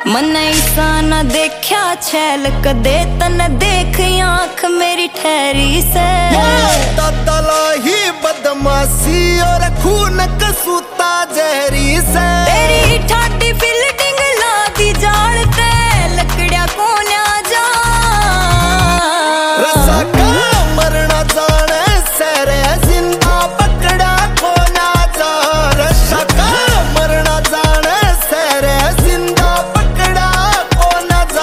मन ऐसा न देखा छैल कदे तन देख आंख मेरी ठहरी से तला ही बदमाशी और खून कसूता जहरी से तेरी ठाटी फील्डिंग ला दी जाल ते लकड़िया कोन्या जा रसा का मरना जाने सरे जिंदा पकड़ा कोना जा रसा का मरना जाने सरे जिंदा पकड़ा कोना जा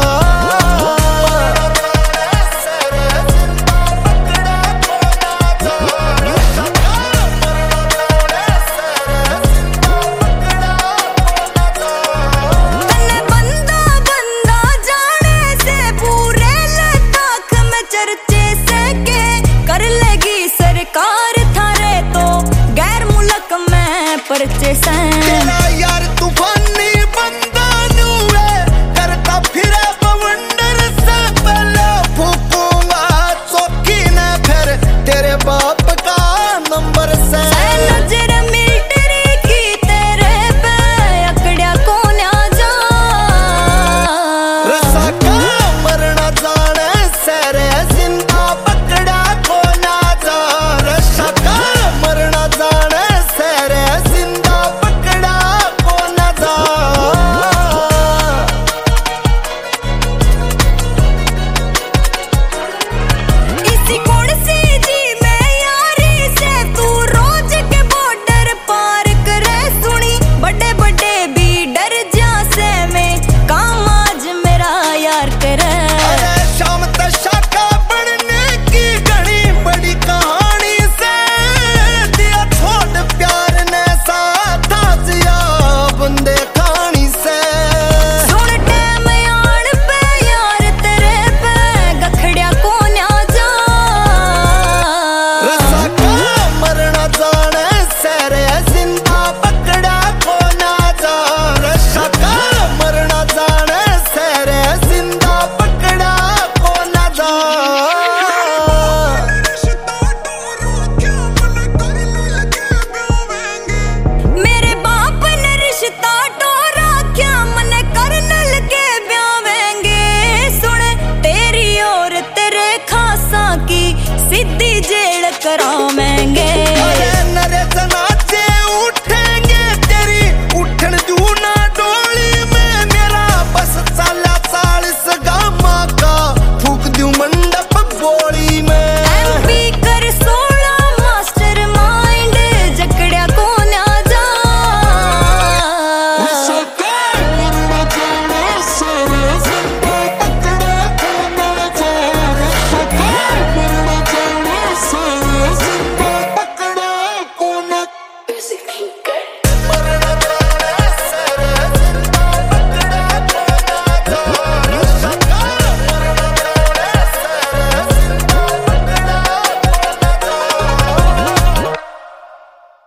तन्ने बंदा बंदा जाने से पूरे लद्दाख में चर्चे से के कर लेगी सरकार थारे तो गैर मुल्क में परचे से।